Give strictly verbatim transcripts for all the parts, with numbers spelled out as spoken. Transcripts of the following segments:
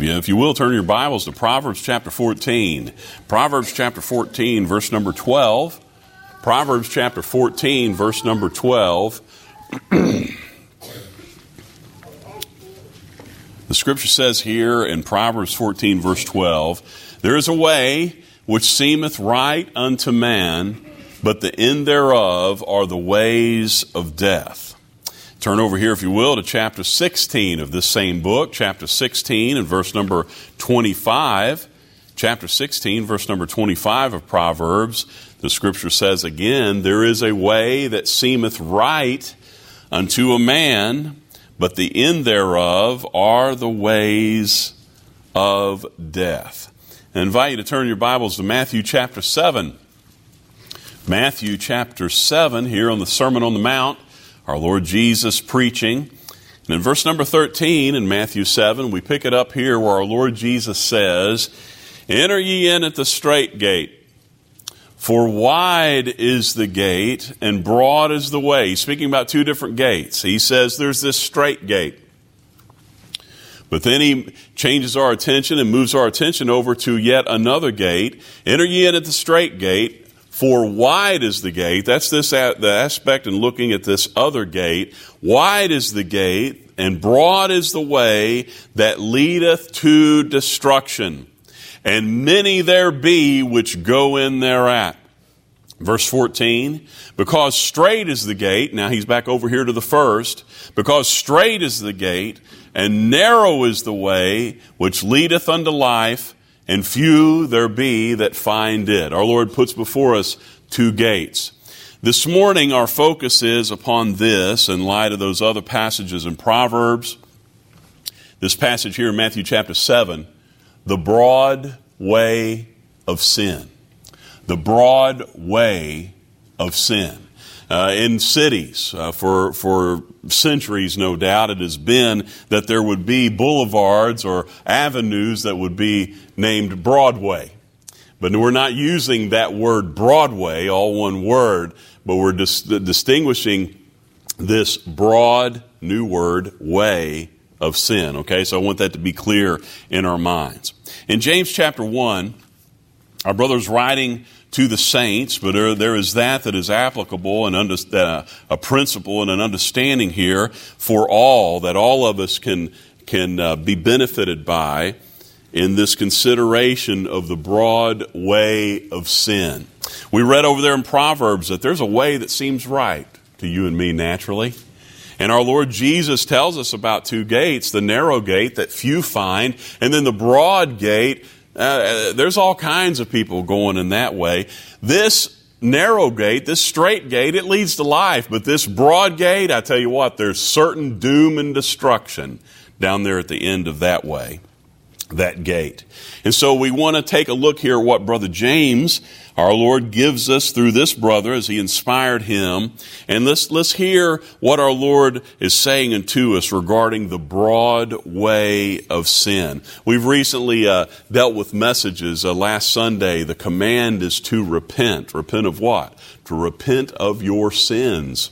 you. If you will, turn your Bibles to Proverbs chapter fourteen. Proverbs chapter fourteen, verse number twelve. Proverbs chapter fourteen, verse number twelve. The scripture says here in Proverbs fourteen, verse twelve, "There is a way which seemeth right unto man, but the end thereof are the ways of death." Turn over here, if you will, to chapter sixteen of this same book, chapter sixteen and verse number twenty-five. Chapter sixteen, verse number twenty-five of Proverbs, the scripture says again, "There is a way that seemeth right unto a man, but the end thereof are the ways of death." I invite you to turn your Bibles to Matthew chapter seven. Matthew chapter seven, here on the Sermon on the Mount, our Lord Jesus preaching. And in verse number thirteen in Matthew seven, we pick it up here where our Lord Jesus says, "Enter ye in at the strait gate. For wide is the gate, and broad is the way." He's speaking about two different gates. He says there's this strait gate. But then he changes our attention and moves our attention over to yet another gate. "Enter ye in at the strait gate, for wide is the gate." That's this the aspect in looking at this other gate. "Wide is the gate, and broad is the way that leadeth to destruction. And many there be which go in thereat." Verse fourteen, "Because strait is the gate," now he's back over here to the first, "because strait is the gate, and narrow is the way which leadeth unto life, and few there be that find it." Our Lord puts before us two gates. This morning our focus is upon this in light of those other passages in Proverbs. This passage here in Matthew chapter seven, the broad way of sin. The broad way of sin. Uh, in cities, uh, for for centuries, no doubt, it has been that there would be boulevards or avenues that would be named Broadway. But we're not using that word Broadway, all one word, but we're dis- distinguishing this broad new word, way of sin. Okay, so I want that to be clear in our minds. In James chapter one, our brother's writing to the saints, but there, there is that that is applicable and under, uh, a principle and an understanding here for all, that all of us can, can uh, be benefited by in this consideration of the broad way of sin. We read over there in Proverbs that there's a way that seems right to you and me naturally. And our Lord Jesus tells us about two gates, the narrow gate that few find, and then the broad gate. Uh, there's all kinds of people going in that way. This narrow gate, this straight gate, it leads to life. But this broad gate, I tell you what, there's certain doom and destruction down there at the end of that way, that gate. And so we want to take a look here at what Brother James, our Lord, gives us through this brother as he inspired him. And let's, let's hear what our Lord is saying unto us regarding the broad way of sin. We've recently uh, dealt with messages. Uh, last Sunday, the command is to repent. Repent of what? To repent of your sins.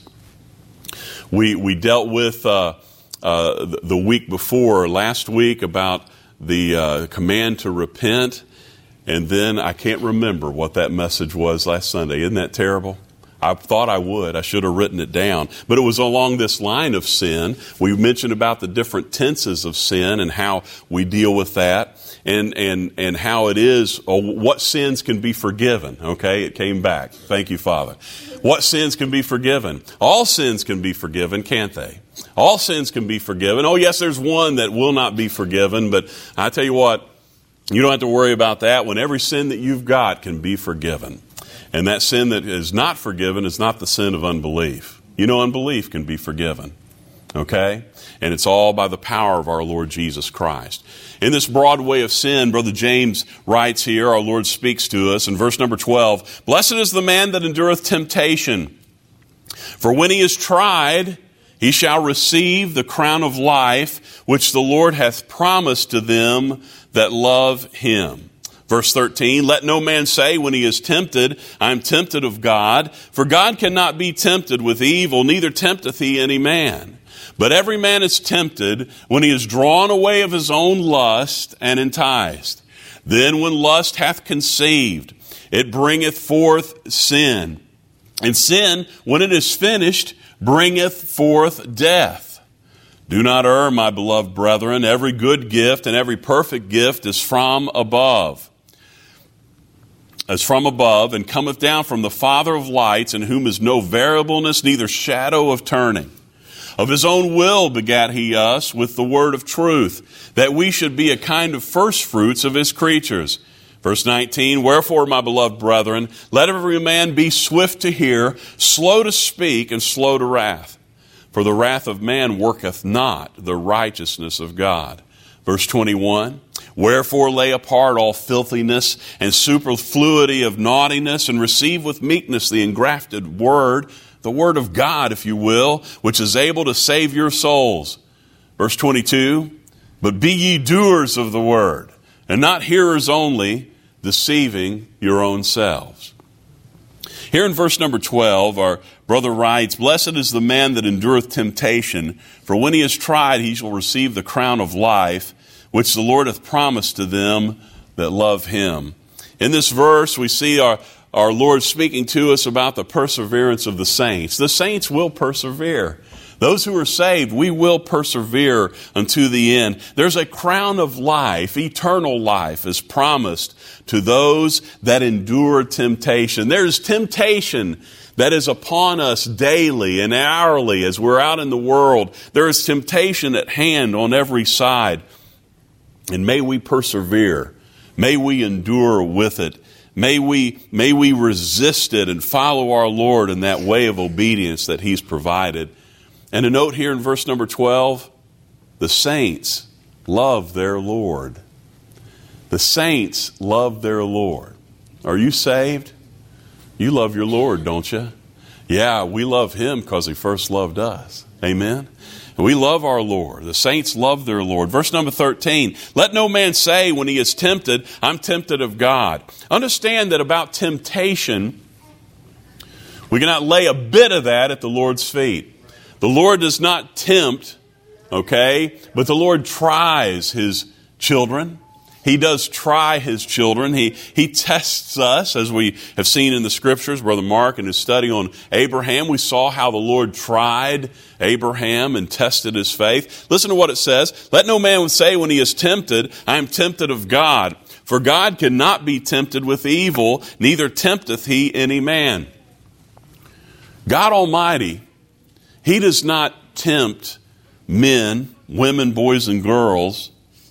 We, we dealt with uh, uh, the week before, last week, about the uh, command to repent. And then I can't remember what that message was last Sunday. Isn't that terrible? I thought I would. I should have written it down. But it was along this line of sin. We mentioned about the different tenses of sin and how we deal with that, and and and how it is, or what sins can be forgiven. Okay, it came back. Thank you, Father. What sins can be forgiven? All sins can be forgiven, can't they? All sins can be forgiven. Oh, yes, there's one that will not be forgiven, but I tell you what, you don't have to worry about that when every sin that you've got can be forgiven. And that sin that is not forgiven is not the sin of unbelief. You know, unbelief can be forgiven. Okay? And it's all by the power of our Lord Jesus Christ. In this broad way of sin, Brother James writes here, our Lord speaks to us in verse number twelve, "Blessed is the man that endureth temptation, for when he is tried, he shall receive the crown of life, which the Lord hath promised to them that love him." Verse thirteen, "Let no man say when he is tempted, I am tempted of God. For God cannot be tempted with evil, neither tempteth he any man. But every man is tempted when he is drawn away of his own lust and enticed. Then when lust hath conceived, it bringeth forth sin. And sin, when it is finished, bringeth forth death. Do not err, my beloved brethren. Every good gift and every perfect gift is from above. As from above, and cometh down from the Father of lights, in whom is no variableness, neither shadow of turning. Of his own will begat he us with the word of truth, that we should be a kind of firstfruits of his creatures. Verse nineteen, wherefore, my beloved brethren, let every man be swift to hear, slow to speak, and slow to wrath. For the wrath of man worketh not the righteousness of God. Verse twenty-one, wherefore lay apart all filthiness and superfluity of naughtiness, and receive with meekness the engrafted word, the word of God, if you will, which is able to save your souls. Verse twenty-two, but be ye doers of the word, and not hearers only, deceiving your own selves. Here in verse number twelve, our brother writes, blessed is the man that endureth temptation, for when he is tried, he shall receive the crown of life, which the Lord hath promised to them that love him. In this verse, we see our, our Lord speaking to us about the perseverance of the saints. The saints will persevere. Those who are saved, we will persevere unto the end. There's a crown of life, eternal life, is promised to those that endure temptation. There's temptation that is upon us daily and hourly as we're out in the world. There is temptation at hand on every side. And may we persevere. May we endure with it. May we, may we resist it and follow our Lord in that way of obedience that He's provided. And a note here in verse number twelve, the saints love their Lord. The saints love their Lord. Are you saved? You love your Lord, don't you? Yeah, we love Him because He first loved us. Amen? We love our Lord. The saints love their Lord. Verse number thirteen, let no man say when he is tempted, I'm tempted of God. Understand that about temptation, we cannot lay a bit of that at the Lord's feet. The Lord does not tempt, okay, but the Lord tries His children. He does try His children. He, he tests us, as we have seen in the Scriptures. Brother Mark, in his study on Abraham, we saw how the Lord tried Abraham and tested his faith. Listen to what it says. Let no man say when he is tempted, I am tempted of God. For God cannot be tempted with evil, neither tempteth He any man. God Almighty, He does not tempt men, women, boys, and girls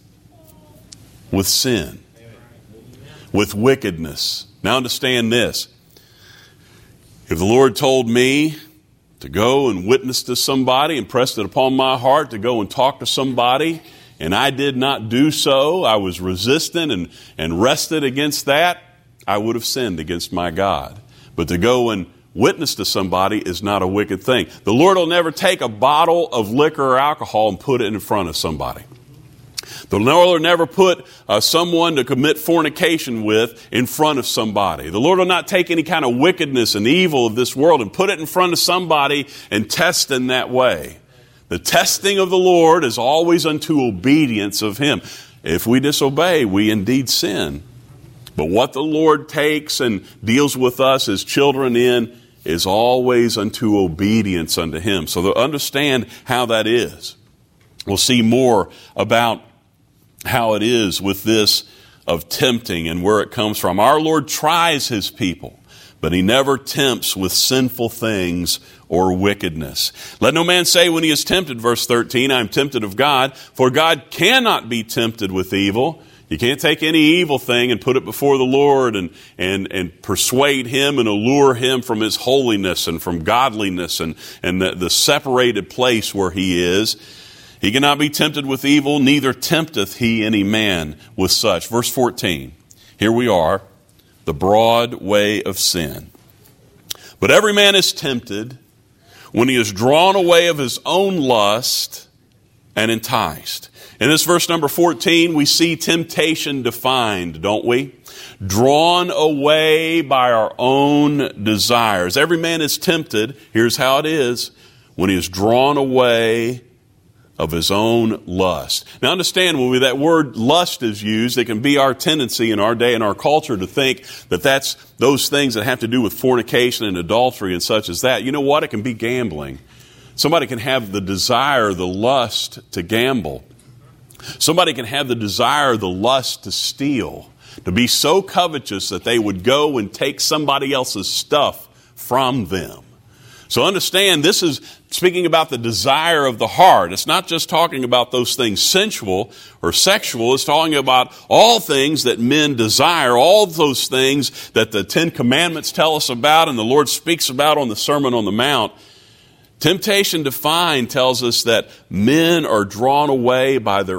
with sin, with wickedness. Now understand this. If the Lord told me to go and witness to somebody, impressed it upon my heart to go and talk to somebody, and I did not do so, I was resistant and, and rested against that, I would have sinned against my God. But to go and witness to somebody is not a wicked thing. The Lord will never take a bottle of liquor or alcohol and put it in front of somebody. The Lord will never put uh, someone to commit fornication with in front of somebody. The Lord will not take any kind of wickedness and evil of this world and put it in front of somebody and test in that way. The testing of the Lord is always unto obedience of Him. If we disobey, we indeed sin. But what the Lord takes and deals with us as children in is always unto obedience unto Him. So to understand how that is, we'll see more about how it is with this of tempting and where it comes from. Our Lord tries His people, but He never tempts with sinful things or wickedness. Let no man say when he is tempted, verse thirteen, I am tempted of God, for God cannot be tempted with evil. You can't take any evil thing and put it before the Lord and, and, and persuade Him and allure Him from His holiness and from godliness and, and the, the separated place where He is. He cannot be tempted with evil, neither tempteth He any man with such. Verse fourteen, here we are, the broad way of sin. But every man is tempted when he is drawn away of his own lust and enticed. In this verse number fourteen, we see temptation defined, don't we? Drawn away by our own desires. Every man is tempted, here's how it is, when he is drawn away of his own lust. Now understand, when we, that word lust is used, it can be our tendency in our day and our culture to think that that's those things that have to do with fornication and adultery and such as that. You know what? It can be gambling. Somebody can have the desire, the lust to gamble. Somebody can have the desire, the lust to steal, to be so covetous that they would go and take somebody else's stuff from them. So understand, this is speaking about the desire of the heart. It's not just talking about those things sensual or sexual. It's talking about all things that men desire, all those things that the Ten Commandments tell us about and the Lord speaks about on the Sermon on the Mount. Temptation defined tells us that men are drawn away by their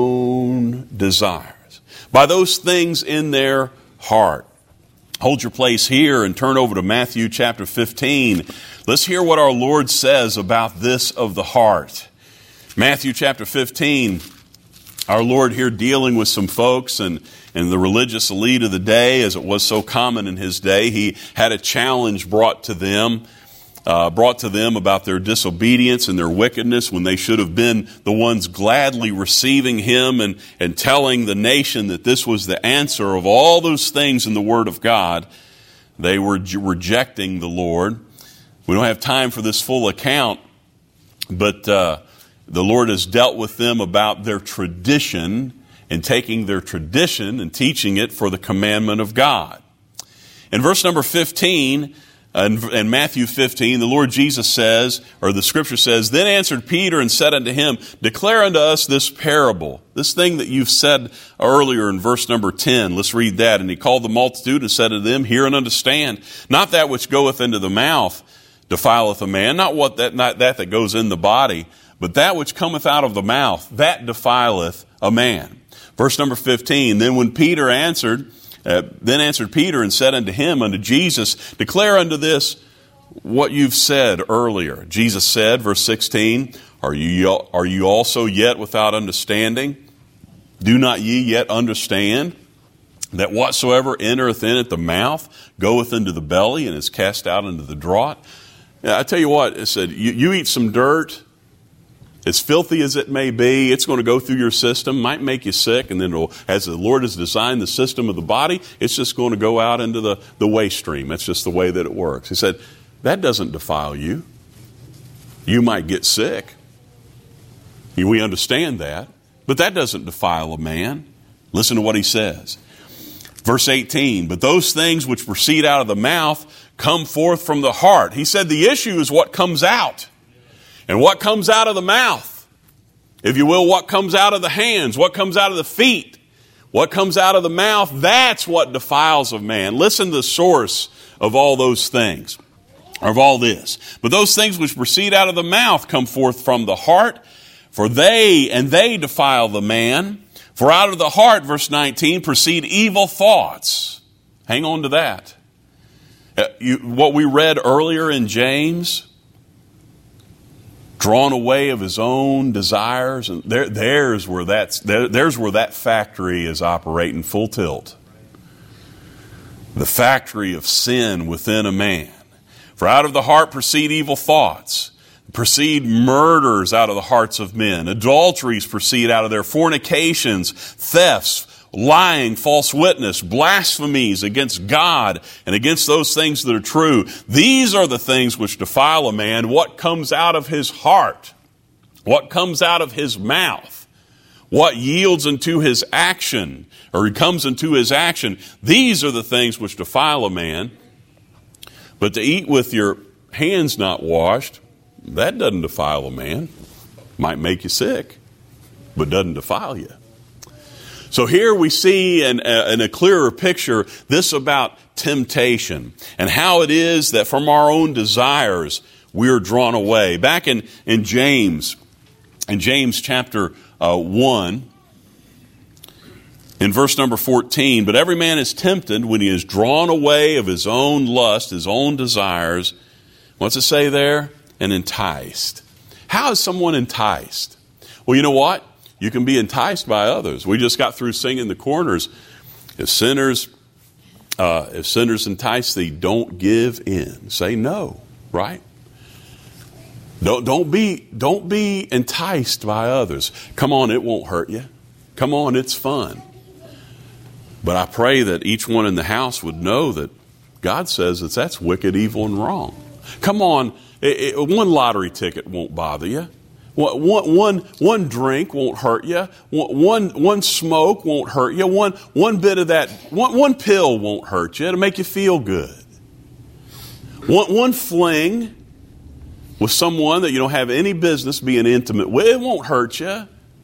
own desires, by those things in their heart. Hold your place here and turn over to Matthew chapter fifteen. Let's hear what our Lord says about this of the heart. Matthew chapter fifteen, our Lord here dealing with some folks and, and the religious elite of the day, as it was so common in his day. He had a challenge brought to them. Uh, brought to them about their disobedience and their wickedness when they should have been the ones gladly receiving him and, and telling the nation that this was the answer of all those things in the Word of God. They were rejecting the Lord. We don't have time for this full account, but uh, the Lord has dealt with them about their tradition and taking their tradition and teaching it for the commandment of God. In verse number fifteen, In, in Matthew fifteen, the Lord Jesus says, or the Scripture says, "Then answered Peter and said unto him, Declare unto us this parable," this thing that you've said earlier in verse number ten. Let's read that. "And he called the multitude and said unto them, Hear and understand. Not that which goeth into the mouth defileth a man, not what that not that that goes in the body, but that which cometh out of the mouth, that defileth a man." Verse number fifteen, "Then when Peter answered, Uh, then answered Peter and said unto him," unto Jesus, "Declare unto this what you've said earlier." Jesus said, verse sixteen, Are you, are you also yet without understanding? Do not ye yet understand that whatsoever entereth in at the mouth goeth into the belly and is cast out into the draught? Yeah, I tell you what, it said, you, you eat some dirt, as filthy as it may be, it's going to go through your system, might make you sick, and then it'll, as the Lord has designed the system of the body, it's just going to go out into the, the waste stream. That's just the way that it works. He said, that doesn't defile you. You might get sick. We understand that. But that doesn't defile a man. Listen to what he says. Verse eighteen, "But those things which proceed out of the mouth come forth from the heart." He said the issue is what comes out. And what comes out of the mouth, if you will, what comes out of the hands, what comes out of the feet, what comes out of the mouth, that's what defiles a man. Listen to the source of all those things, of all this. "But those things which proceed out of the mouth come forth from the heart, for they, and they defile the man. For out of the heart," verse nineteen, "proceed evil thoughts." Hang on to that. Uh, you, what we read earlier in James, drawn away of his own desires, and there, there's where that's there, there's where that factory is operating full tilt. The factory of sin within a man. "For out of the heart proceed evil thoughts, proceed murders out of the hearts of men, adulteries proceed out of their fornications, thefts, lying, false witness, blasphemies against God and against those things that are true. These are the things which defile a man." What comes out of his heart, what comes out of his mouth, what yields into his action, or he comes into his action, these are the things which defile a man. But to eat with your hands not washed, that doesn't defile a man. Might make you sick, but doesn't defile you. So here we see in a, in a clearer picture this about temptation and how it is that from our own desires we are drawn away. Back in, in James, in James chapter uh, one, in verse number fourteen, "But every man is tempted when he is drawn away of his own lust, his own desires." What's it say there? And enticed. How is someone enticed? Well, you know what? You can be enticed by others. We just got through singing the corners. If sinners, uh, if sinners entice thee, don't give in. Say no, right? Don't, don't be, don't be enticed by others. Come on, it won't hurt you. Come on, it's fun. But I pray that each one in the house would know that God says that that's wicked, evil, and wrong. Come on, it, it, one lottery ticket won't bother you. One, one, one drink won't hurt you. One, one smoke won't hurt you. One, one bit of that, one, one pill won't hurt you. It'll make you feel good. One, one fling with someone that you don't have any business being intimate with, it won't hurt you.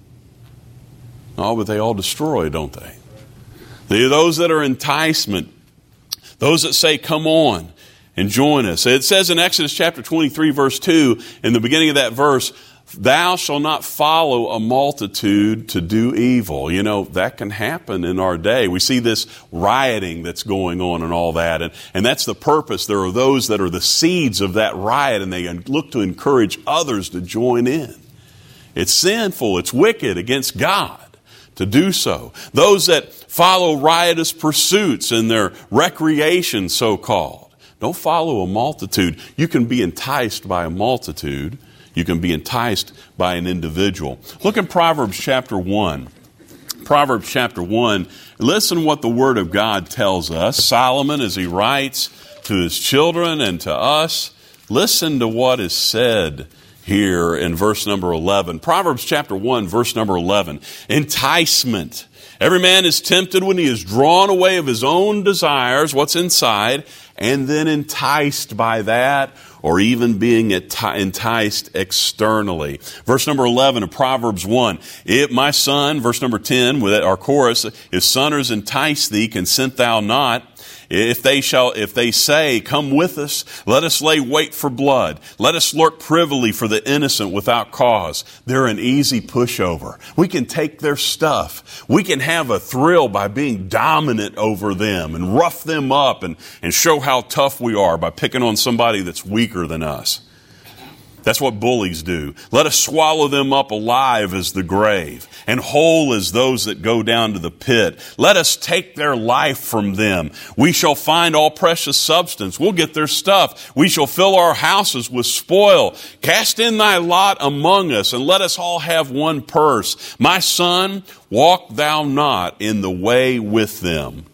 Oh, but they all destroy, don't they? They're those that are enticement. Those that say, come on and join us. It says in Exodus chapter twenty-three, verse two, in the beginning of that verse, thou shalt not follow a multitude to do evil. You know, that can happen in our day. We see this rioting that's going on and all that. And, and that's the purpose. There are those that are the seeds of that riot, and they look to encourage others to join in. It's sinful. It's wicked against God to do so. Those that follow riotous pursuits in their recreation, so-called. Don't follow a multitude. You can be enticed by a multitude. You can be enticed by an individual. Look in Proverbs chapter one. Proverbs chapter one. Listen what the Word of God tells us. Solomon, as he writes to his children and to us, listen to what is said here in verse number eleven. Proverbs chapter one, verse number eleven. Enticement. Every man is tempted when he is drawn away of his own desires, what's inside, and then enticed by that, or even being enticed externally. Verse number eleven of Proverbs one. If my son, verse number ten, with our chorus, if sinners entice thee, consent thou not. If they shall, if they say, come with us, let us lay wait for blood. Let us lurk privily for the innocent without cause. They're an easy pushover. We can take their stuff. We can have a thrill by being dominant over them and rough them up and, and show how tough we are by picking on somebody that's weaker than us. That's what bullies do. Let us swallow them up alive as the grave, and whole as those that go down to the pit. Let us take their life from them. We shall find all precious substance. We'll get their stuff. We shall fill our houses with spoil. Cast in thy lot among us, and let us all have one purse. My son, walk thou not in the way with them.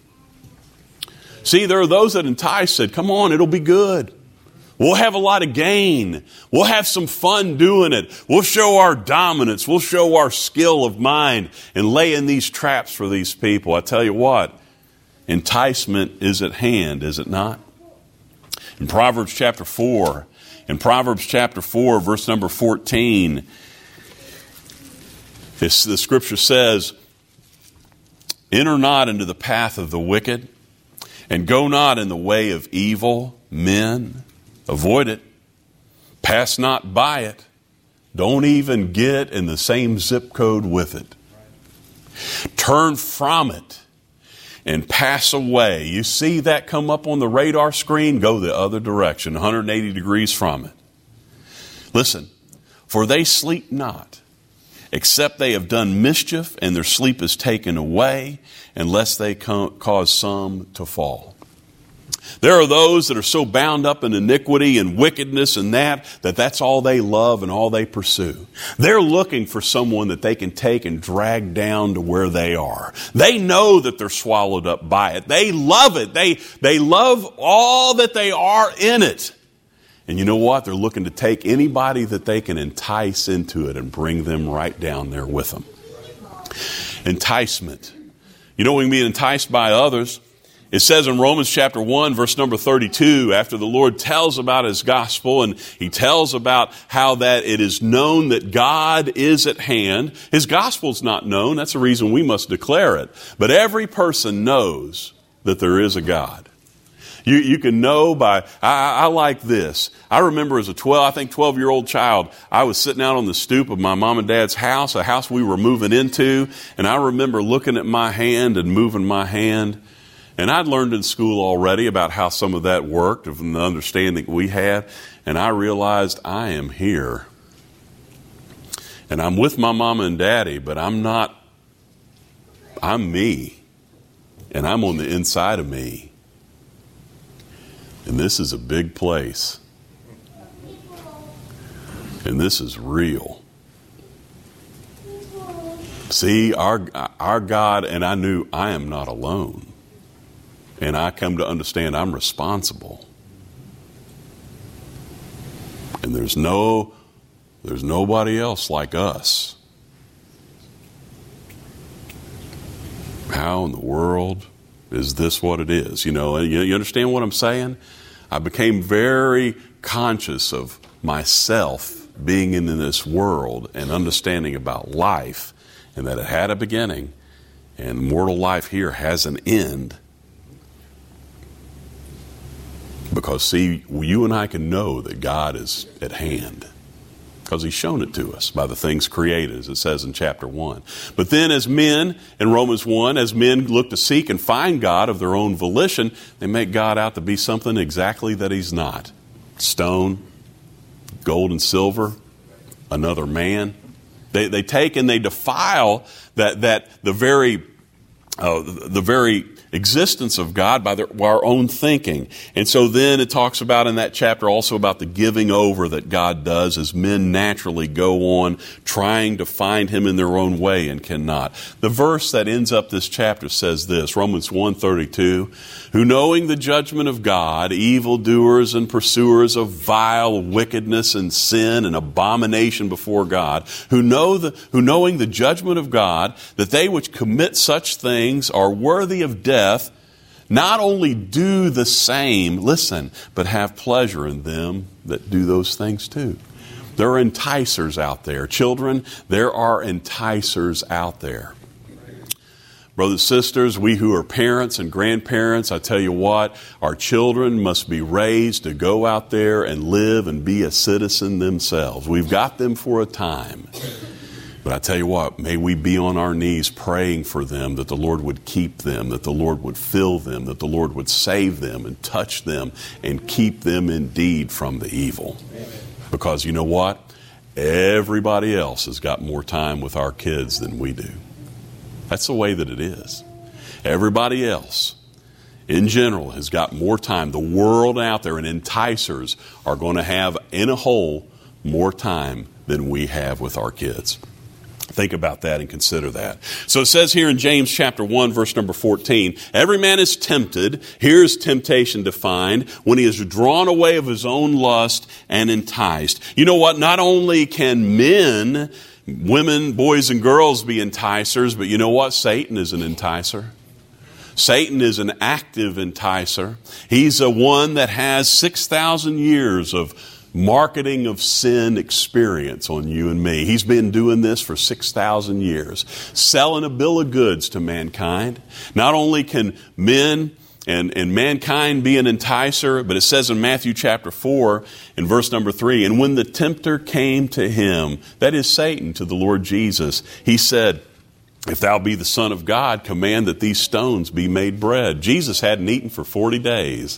See, there are those that entice said, come on, it'll be good. We'll have a lot of gain. We'll have some fun doing it. We'll show our dominance. We'll show our skill of mind and lay in these traps for these people. I tell you what, enticement is at hand, is it not? In Proverbs chapter four, in Proverbs chapter four, verse number fourteen, this, the scripture says, enter not into the path of the wicked, and go not in the way of evil men. Avoid it. Pass not by it. Don't even get in the same zip code with it. Turn from it and pass away. You see that come up on the radar screen? Go the other direction, one hundred eighty degrees from it. Listen, for they sleep not, except they have done mischief, and their sleep is taken away, unless they cause some to fall. There are those that are so bound up in iniquity and wickedness and that, that that's all they love and all they pursue. They're looking for someone that they can take and drag down to where they are. They know that they're swallowed up by it. They love it. They, they love all that they are in it. And you know what? They're looking to take anybody that they can entice into it and bring them right down there with them. Enticement. You know, we can be enticed by others. It says in Romans chapter one, verse number thirty-two, after the Lord tells about His gospel and He tells about how that it is known that God is at hand. His gospel's not known. That's the reason we must declare it. But every person knows that there is a God. You, you can know by, I, I like this. I remember as a twelve, I think twelve-year-old child, I was sitting out on the stoop of my mom and dad's house, a house we were moving into, and I remember looking at my hand and moving my hand. And I'd learned in school already about how some of that worked, from the understanding we had, and I realized I am here. And I'm with my mama and daddy, but I'm not, I'm me. And I'm on the inside of me. And this is a big place. And this is real. See, our, our God, and I knew I am not alone. And I come to understand I'm responsible. And there's no, there's nobody else like us. How in the world is this what it is? You know, you, you understand what I'm saying? I became very conscious of myself being in this world and understanding about life, and that it had a beginning, and mortal life here has an end. Because, see, you and I can know that God is at hand because He's shown it to us by the things created, as it says in chapter one. But then as men, in Romans one, as men look to seek and find God of their own volition, they make God out to be something exactly that He's not. Stone, gold and silver, another man. They, they take and they defile that, that the very uh, the very existence of God by, their, by our own thinking. And so then it talks about in that chapter also about the giving over that God does as men naturally go on trying to find Him in their own way and cannot. The verse that ends up this chapter says this, Romans one thirty-two, who knowing the judgment of God, evildoers and pursuers of vile wickedness and sin and abomination before God, who know the, who knowing the judgment of God, that they which commit such things are worthy of death, not only do the same, listen, but have pleasure in them that do those things too. There are enticers out there. Children, there are enticers out there. Brothers and sisters, we who are parents and grandparents, I tell you what, our children must be raised to go out there and live and be a citizen themselves. We've got them for a time. But I tell you what, may we be on our knees praying for them, that the Lord would keep them, that the Lord would fill them, that the Lord would save them and touch them and keep them indeed from the evil. Amen. Because you know what? Everybody else has got more time with our kids than we do. That's the way that it is. Everybody else, in general, has got more time. The world out there and enticers are going to have, in a whole, more time than we have with our kids. Think about that and consider that. So it says here in James chapter one, verse number fourteen, every man is tempted. Here's temptation defined: when he is drawn away of his own lust and enticed. You know what? Not only can men, women, boys, and girls be enticers, but you know what? Satan is an enticer. Satan is an active enticer. He's a one that has six thousand years of marketing of sin experience on you and me. He's been doing this for six thousand years, selling a bill of goods to mankind. Not only can men and, and mankind be an enticer, but it says in Matthew chapter four, in verse number three, and when the tempter came to him, that is Satan, to the Lord Jesus, he said, if thou be the Son of God, command that these stones be made bread. Jesus hadn't eaten for forty days.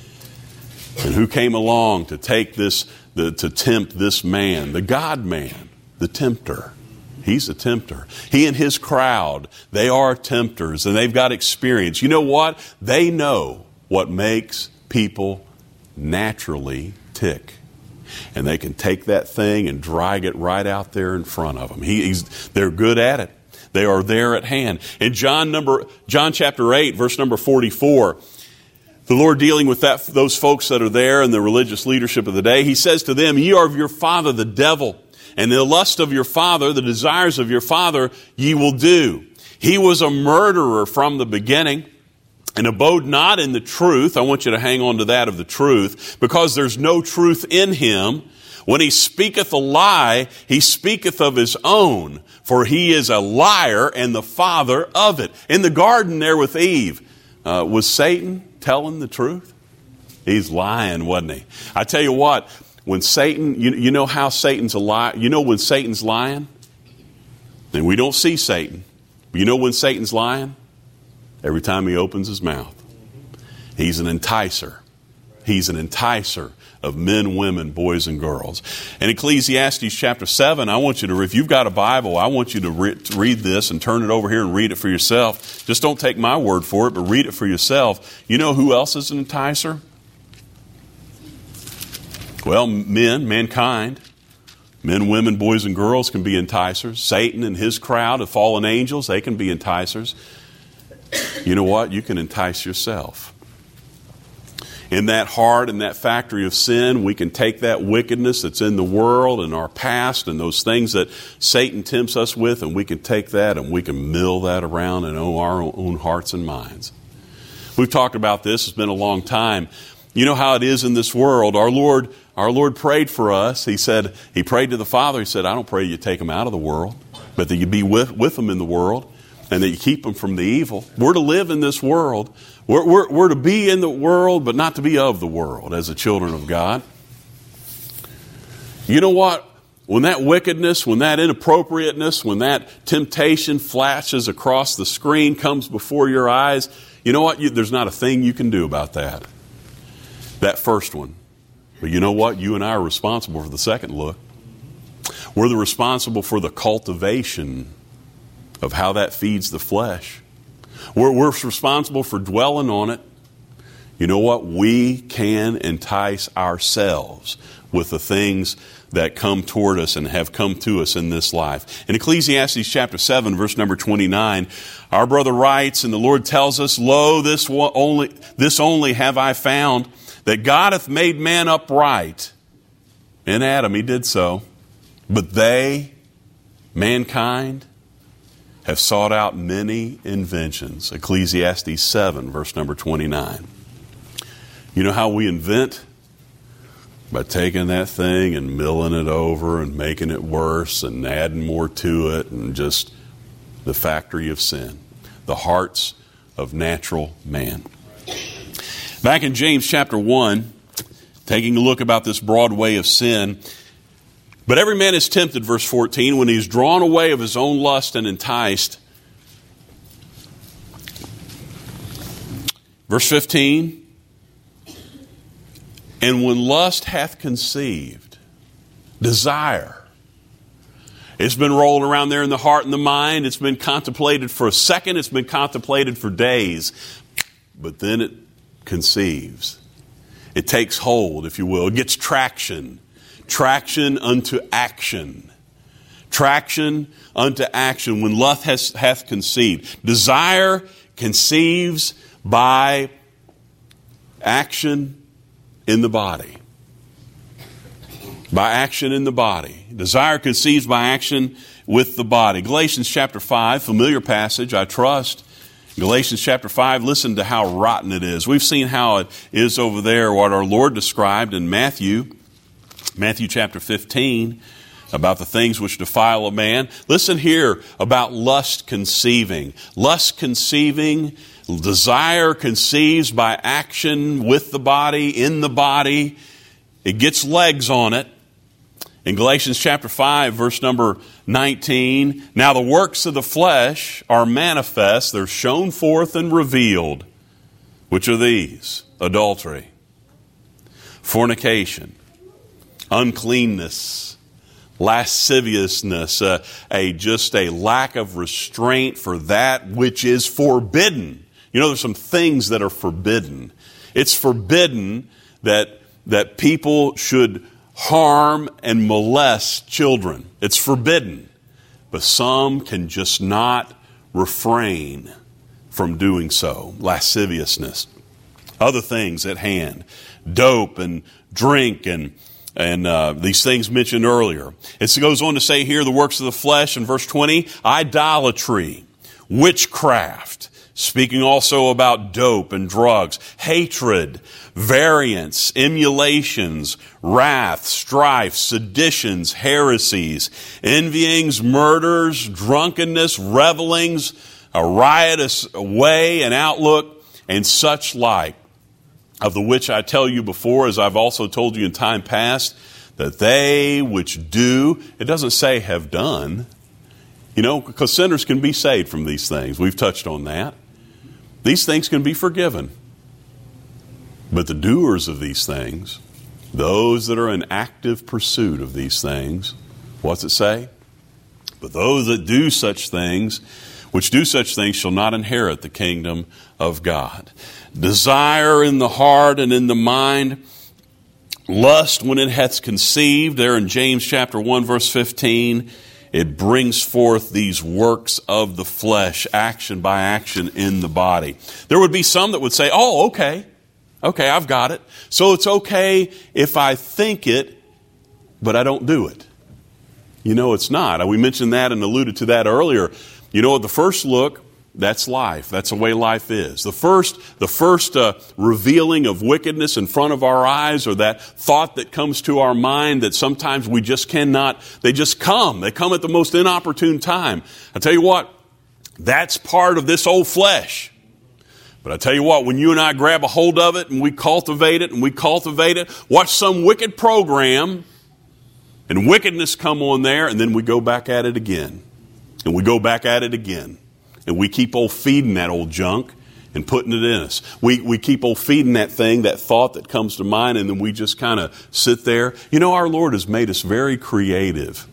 And who came along to take this, the, to tempt this man, the God-man, the tempter? He's a tempter. He and his crowd, they are tempters, and they've got experience. You know what? They know what makes people naturally tick. And they can take that thing and drag it right out there in front of them. He, he's, they're good at it. They are there at hand. In John number, John chapter eight, verse number forty-four, the Lord dealing with that, those folks that are there and the religious leadership of the day, He says to them, ye are of your father the devil, and the lust of your father, the desires of your father, ye will do. He was a murderer from the beginning, and abode not in the truth. I want you to hang on to that, of the truth, because there's no truth in him. When he speaketh a lie, he speaketh of his own, for he is a liar and the father of it. In the garden there with Eve, uh, was Satan telling the truth? He's lying, wasn't he? I tell you what, when Satan, you, you know how Satan's a lie. You know when Satan's lying? And we don't see Satan. But you know when Satan's lying? Every time he opens his mouth. He's an enticer. He's an enticer of men, women, boys, and girls. In Ecclesiastes chapter seven, I want you to, if you've got a Bible, I want you to, re- to read this and turn it over here and read it for yourself. Just don't take my word for it, but read it for yourself. You know who else is an enticer? Well, men, mankind. Men, women, boys, and girls can be enticers. Satan and his crowd of fallen angels, they can be enticers. You know what? You can entice yourself. In that heart, in that factory of sin, we can take that wickedness that's in the world and our past and those things that Satan tempts us with, and we can take that and we can mill that around in our own hearts and minds. We've talked about this. It's been a long time. You know how it is in this world. Our Lord, our Lord prayed for us. He said, He prayed to the Father. He said, I don't pray you take them out of the world, but that you be with, with them in the world and that you keep them from the evil. We're to live in this world. We're, we're, we're to be in the world, but not to be of the world as the children of God. You know what? When that wickedness, when that inappropriateness, when that temptation flashes across the screen, comes before your eyes, you know what? You, there's not a thing you can do about that. That first one. But you know what? You and I are responsible for the second look. We're the responsible for the cultivation of how that feeds the flesh. We're, we're responsible for dwelling on it. You know what? We can entice ourselves with the things that come toward us and have come to us in this life. In Ecclesiastes chapter seven, verse number twenty-nine, our brother writes, and the Lord tells us, Lo, this only, this only have I found, that God hath made man upright. In Adam he did so. But they, mankind, have sought out many inventions. Ecclesiastes seven, verse number twenty-nine. You know how we invent? By taking that thing and milling it over and making it worse and adding more to it, and just the factory of sin. The hearts of natural man. Back in James chapter one, taking a look about this broad way of sin. But every man is tempted, verse fourteen, when he is drawn away of his own lust and enticed. Verse fifteen, and when lust hath conceived, desire. It's been rolling around there in the heart and the mind. It's been contemplated for a second. It's been contemplated for days. But then it conceives. It takes hold, if you will. It gets traction. Traction unto action. Traction unto action. When lust has, hath conceived. Desire conceives by action in the body. By action in the body. Desire conceives by action with the body. Galatians chapter five, familiar passage, I trust. Galatians chapter five, listen to how rotten it is. We've seen how it is over there, what our Lord described in Matthew. Matthew chapter fifteen, about the things which defile a man. Listen here about lust conceiving. Lust conceiving, desire conceives by action with the body, in the body. It gets legs on it. In Galatians chapter five, verse number nineteen, now the works of the flesh are manifest, they're shown forth and revealed. Which are these? Adultery, fornication, uncleanness, lasciviousness, uh, a just a lack of restraint for that which is forbidden. You know, there's some things that are forbidden. It's forbidden that that people should harm and molest children. It's forbidden. But some can just not refrain from doing so. Lasciviousness. Other things at hand. Dope and drink and And uh, these things mentioned earlier. It goes on to say here, the works of the flesh in verse twenty, idolatry, witchcraft, speaking also about dope and drugs, hatred, variance, emulations, wrath, strife, seditions, heresies, envyings, murders, drunkenness, revelings, a riotous way and outlook, and such like. Of the which I tell you before, as I've also told you in time past, that they which do, it doesn't say have done, you know, because sinners can be saved from these things. We've touched on that. These things can be forgiven. But the doers of these things, those that are in active pursuit of these things, what's it say? But those that do such things, which do such things, shall not inherit the kingdom of God. Desire in the heart and in the mind Lust, when it hath conceived, there in James chapter one, verse fifteen, it brings forth these works of the flesh, action by action in the body. There would be some that would say, oh, okay, okay, I've got it. So it's okay if I think it, but I don't do it. You know, it's not. We mentioned that and alluded to that earlier. You know, at the first look, that's life. That's the way life is. The first, the first uh, revealing of wickedness in front of our eyes, or that thought that comes to our mind that sometimes we just cannot, they just come. They come at the most inopportune time. I tell you what, that's part of this old flesh. But I tell you what, when you and I grab a hold of it and we cultivate it and we cultivate it, watch some wicked program and wickedness come on there, and then we go back at it again. And we go back at it again. And we keep on feeding that old junk and putting it in us. We we keep on feeding that thing, that thought that comes to mind, and then we just kind of sit there. You know, our Lord has made us very creative.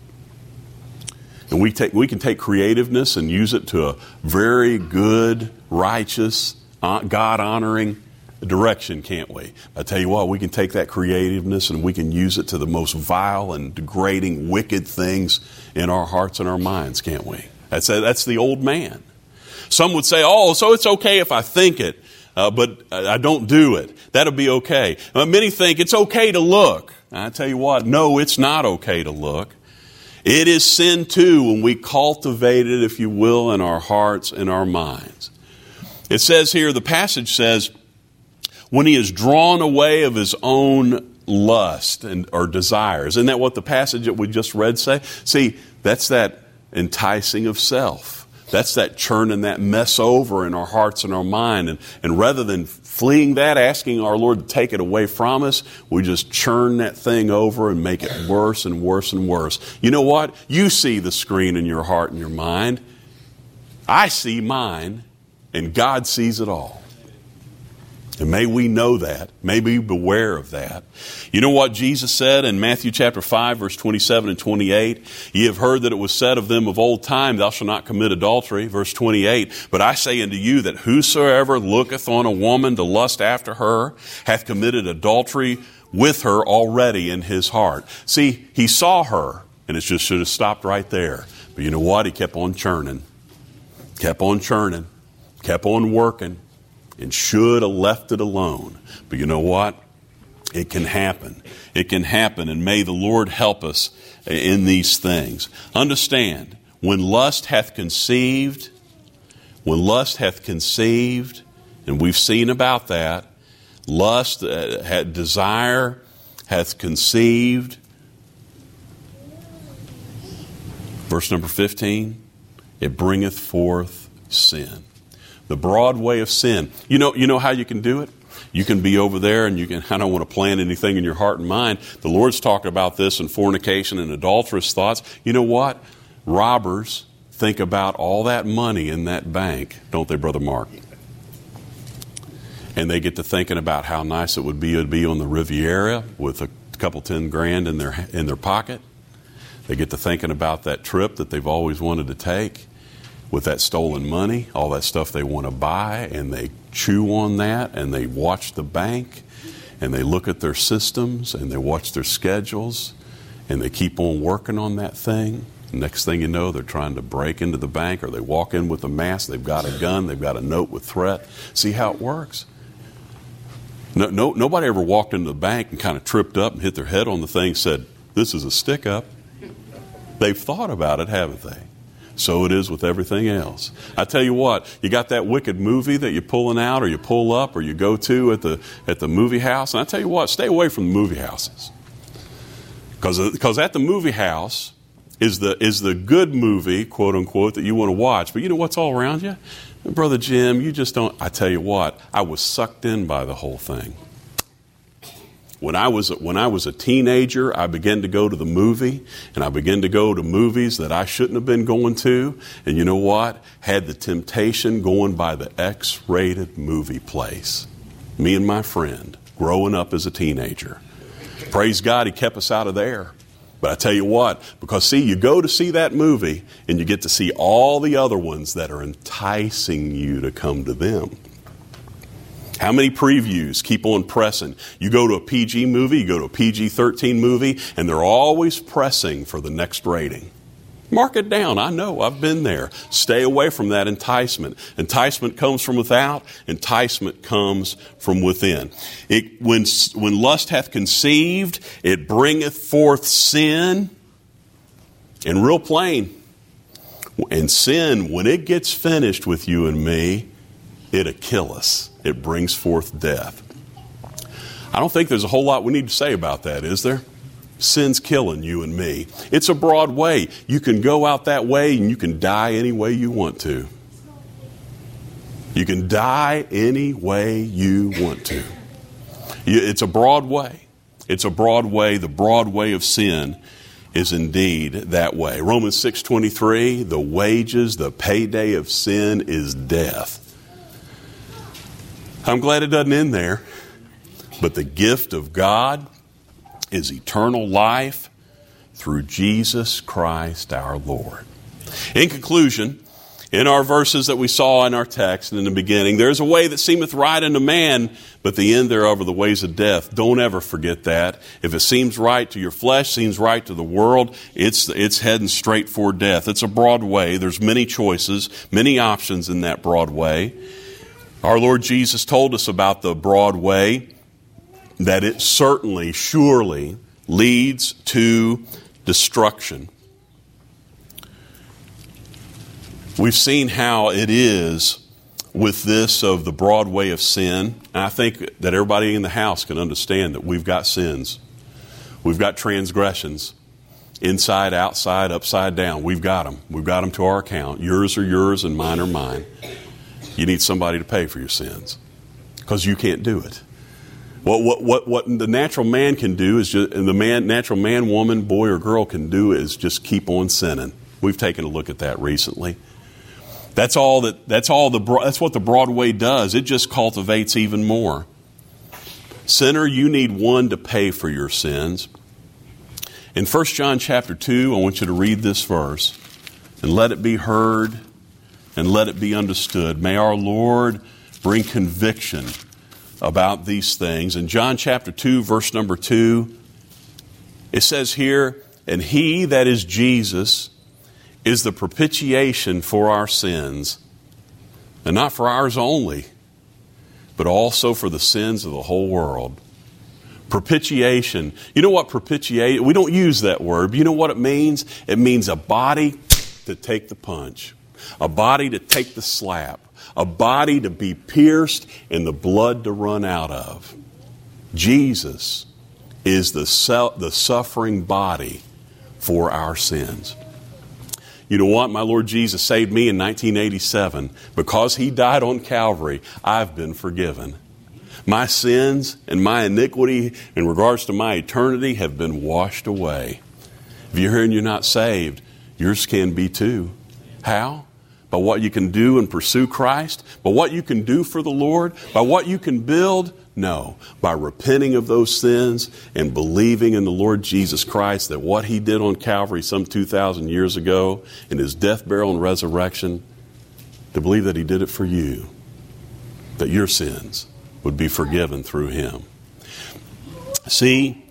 And we take we can take creativeness and use it to a very good, righteous, God-honoring direction, can't we? I tell you what, we can take that creativeness and we can use it to the most vile and degrading, wicked things in our hearts and our minds, can't we? That's a, that's the old man. Some would say, oh, so it's okay if I think it, uh, but I don't do it. That'll be okay. Uh, many think it's okay to look. I tell you what, no, it's not okay to look. It is sin too when we cultivate it, if you will, in our hearts and our minds. It says here, the passage says, when he is drawn away of his own lust and or desires. Isn't that what the passage that we just read say? See, that's that enticing of self. That's that churning that mess over in our hearts and our mind. And, and rather than fleeing that, asking our Lord to take it away from us, we just churn that thing over and make it worse and worse and worse. You know what? You see the screen in your heart and your mind. I see mine, and God sees it all. And may we know that. May we be aware of that. You know what Jesus said in Matthew chapter five, verse twenty-seven and twenty-eight? Ye have heard that it was said of them of old time, thou shalt not commit adultery. Verse twenty-eight, but I say unto you that whosoever looketh on a woman to lust after her hath committed adultery with her already in his heart. See, he saw her, and it just should have stopped right there. But you know what? He kept on churning. Kept on churning. Kept on working. And should have left it alone. But you know what? It can happen. It can happen. And may the Lord help us in these things. Understand, when lust hath conceived, when lust hath conceived, and we've seen about that, lust, uh, had desire hath conceived. Verse number fifteen, it bringeth forth sin. The broad way of sin. You know, you know how you can do it? You can be over there and you can, I don't want to plant anything in your heart and mind. The Lord's talking about this in fornication and adulterous thoughts. You know what? Robbers think about all that money in that bank, don't they, Brother Mark? And they get to thinking about how nice it would be to be on the Riviera with a couple ten grand in their in their pocket. They get to thinking about that trip that they've always wanted to take. With that stolen money, all that stuff they want to buy, and they chew on that, and they watch the bank, and they look at their systems, and they watch their schedules, and they keep on working on that thing. Next thing you know, they're trying to break into the bank, or they walk in with a mask, they've got a gun, they've got a note with threat. See how it works? No, no, nobody ever walked into the bank and kind of tripped up and hit their head on the thing and said, this is a stick-up. They've thought about it, haven't they? So it is with everything else. I tell you what, you got that wicked movie that you're pulling out or you pull up or you go to at the at the movie house. And I tell you what, stay away from the movie houses. Because because at the movie house is the is the good movie, quote unquote, that you want to watch. But you know what's all around you? Brother Jim, you just don't. I tell you what, I was sucked in by the whole thing. When I was when I was a teenager, I began to go to the movie, and I began to go to movies that I shouldn't have been going to. And you know what? Had the temptation going by the X-rated movie place. Me and my friend, growing up as a teenager. Praise God, he kept us out of there. But I tell you what, because see, you go to see that movie, and you get to see all the other ones that are enticing you to come to them. How many previews keep on pressing? You go to a P G movie, you go to a P G thirteen movie, and they're always pressing for the next rating. Mark it down. I know. I've been there. Stay away from that enticement. Enticement comes from without. Enticement comes from within. It, when, when lust hath conceived, it bringeth forth sin. And real plain. And sin, when it gets finished with you and me, it'll kill us. It brings forth death. I don't think there's a whole lot we need to say about that, is there? Sin's killing you and me. It's a broad way. You can go out that way and you can die any way you want to. You can die any way you want to. It's a broad way. It's a broad way. The broad way of sin is indeed that way. Romans six twenty-three, the wages, the payday of sin is death. I'm glad it doesn't end there. But the gift of God is eternal life through Jesus Christ our Lord. In conclusion, in our verses that we saw in our text in the beginning, there's a way that seemeth right unto man, but the end thereof are the ways of death. Don't ever forget that. If it seems right to your flesh, seems right to the world, it's, it's heading straight for death. It's a broad way. There's many choices, many options in that broad way. Our Lord Jesus told us about the broad way, that it certainly, surely leads to destruction. We've seen how it is with this of the broad way of sin. And I think that everybody in the house can understand that we've got sins. We've got transgressions. Inside, outside, upside down. We've got them. We've got them to our account. Yours are yours and mine are mine. You need somebody to pay for your sins because you can't do it. What, what, what, what the natural man can do is just, and the man, natural man, woman, boy, or girl can do is just keep on sinning. We've taken a look at that recently. That's all that, that's all the, that's what the broad way does. It just cultivates even more. Sinner, you need one to pay for your sins. In First John chapter two, I want you to read this verse and let it be heard and let it be understood. May our Lord bring conviction about these things. In John chapter two, verse number two, it says here, and he, that is Jesus, is the propitiation for our sins, and not for ours only, but also for the sins of the whole world. Propitiation. You know what propitiate? We don't use that word, but you know what it means? It means a body to take the punch, a body to take the slap, a body to be pierced and the blood to run out of. Jesus is the su- the suffering body for our sins. You know what? My Lord Jesus saved me in nineteen eighty-seven. Because He died on Calvary, I've been forgiven. My sins and my iniquity in regards to my eternity have been washed away. If you're here and you're not saved, yours can be too. How? By what you can do and pursue Christ? By what you can do for the Lord? By what you can build? No. By repenting of those sins and believing in the Lord Jesus Christ, that what He did on Calvary some two thousand years ago in His death, burial, and resurrection, to believe that He did it for you, that your sins would be forgiven through Him. See,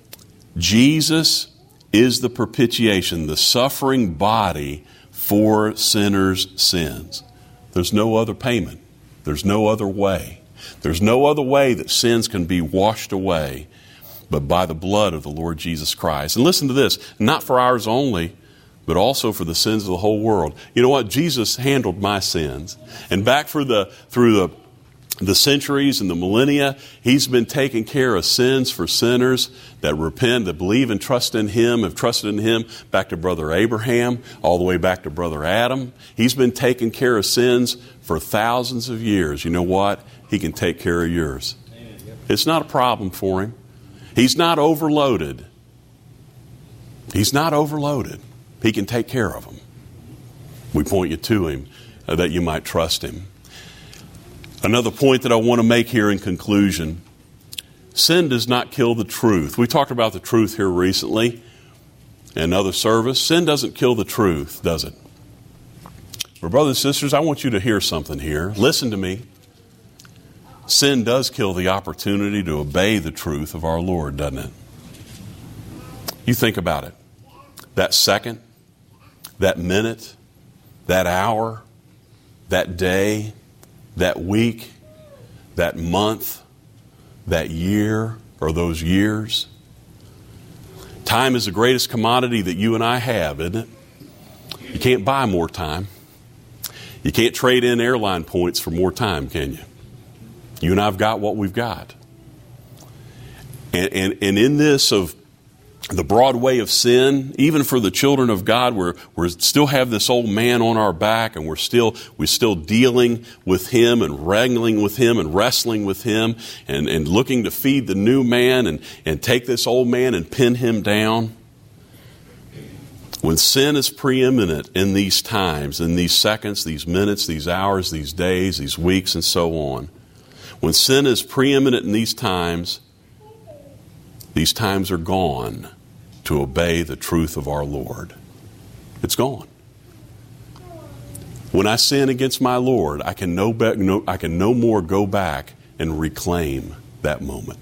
Jesus is the propitiation, the suffering body for sinners' sins. There's no other payment. There's no other way. There's no other way that sins can be washed away but by the blood of the Lord Jesus Christ. And listen to this, not for ours only, but also for the sins of the whole world. You know what? Jesus handled my sins. And back for the through the the centuries and the millennia, He's been taking care of sins for sinners that repent, that believe and trust in Him, have trusted in Him, back to Brother Abraham, all the way back to Brother Adam. He's been taking care of sins for thousands of years. You know what? He can take care of yours. It's not a problem for Him. He's not overloaded. He's not overloaded. He can take care of them. We point you to Him uh, that you might trust Him. Another point that I want to make here in conclusion, sin does not kill the truth. We talked about the truth here recently in another service. Sin doesn't kill the truth, does it? But brothers and sisters, I want you to hear something here. Listen to me. sin does kill the opportunity to obey the truth of our Lord, doesn't it? You think about it. That second, that minute, that hour, that day, that week, that month, that year, or those years. Time is the greatest commodity that you and I have, isn't it? You can't buy more time. You can't trade in airline points for more time, can you? You and I have got what we've got. And, and, and in this of the broad way of sin, even for the children of God, we're, we still have this old man on our back, and we're still we're still dealing with him and wrangling with him and wrestling with him and, and looking to feed the new man and, and take this old man and pin him down. When sin is preeminent in these times, in these seconds, these minutes, these hours, these days, these weeks, and so on, when sin is preeminent in these times, these times are gone to obey the truth of our Lord. It's gone. When I sin against my Lord, I can no, be, no, I can no more go back and reclaim that moment.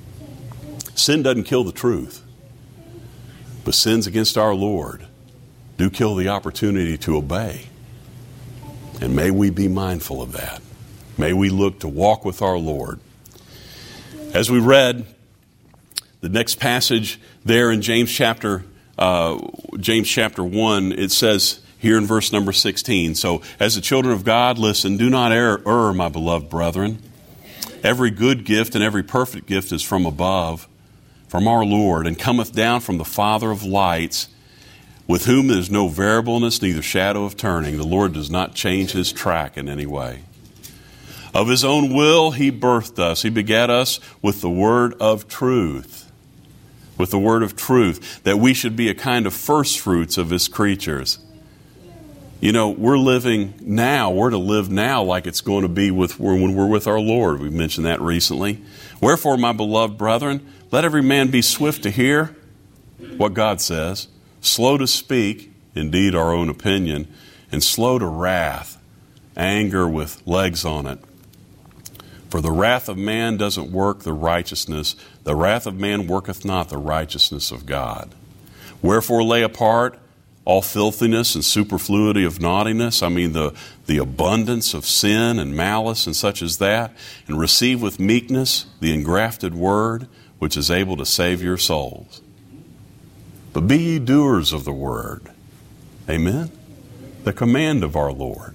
Sin doesn't kill the truth, but sins against our Lord do kill the opportunity to obey. And may we be mindful of that. May we look to walk with our Lord. As we read the next passage there in James chapter uh, James chapter one, it says here in verse number sixteen, so as the children of God, listen, do not err, err, my beloved brethren. Every good gift and every perfect gift is from above, from our Lord, and cometh down from the Father of lights, with whom there is no variableness, neither shadow of turning. The Lord does not change his track in any way. Of his own will he birthed us. He begat us with the word of truth. With the word of truth, that we should be a kind of first fruits of his creatures. You know, we're living now, we're to live now like it's going to be with when we're with our Lord. We mentioned that recently. Wherefore, my beloved brethren, let every man be swift to hear what God says, slow to speak, indeed our own opinion, and slow to wrath, anger with legs on it. For the wrath of man doesn't work the righteousness. The wrath of man worketh not the righteousness of God. Wherefore lay apart all filthiness and superfluity of naughtiness, I mean the, the abundance of sin and malice and such as that, and receive with meekness the engrafted word, which is able to save your souls. But be ye doers of the word. Amen? The command of our Lord.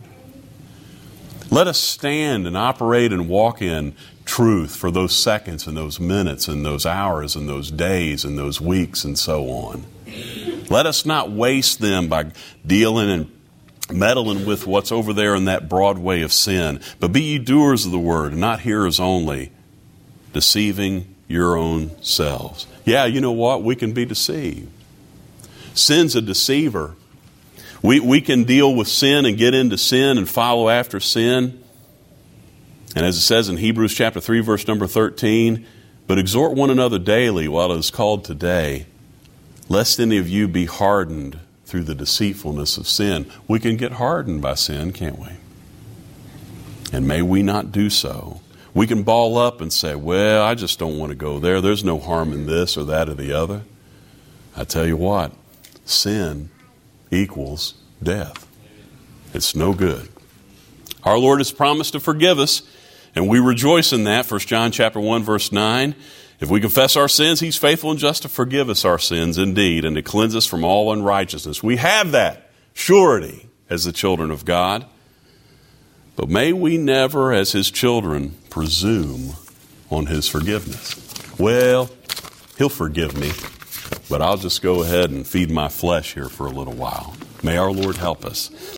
Let us stand and operate and walk in truth for those seconds and those minutes and those hours and those days and those weeks and so on. Let us not waste them by dealing and meddling with what's over there in that broad way of sin. But be ye doers of the word and not hearers only, deceiving your own selves. Yeah, you know what? We can be deceived. Sin's a deceiver. We we can deal with sin and get into sin and follow after sin. And as it says in Hebrews chapter three, verse number thirteen, but exhort one another daily while it is called today, lest any of you be hardened through the deceitfulness of sin. We can get hardened by sin, can't we? And may we not do so. We can ball up and say, well, I just don't want to go there. There's no harm in this or that or the other. I tell you what, sin equals death. It's no good. Our Lord has promised to forgive us, and we rejoice in that. First John chapter one, verse nine. If we confess our sins, He's faithful and just to forgive us our sins indeed, and to cleanse us from all unrighteousness. We have that surety as the children of God. But may we never, as His children, presume on His forgiveness. Well, He'll forgive me, but I'll just go ahead and feed my flesh here for a little while. May our Lord help us.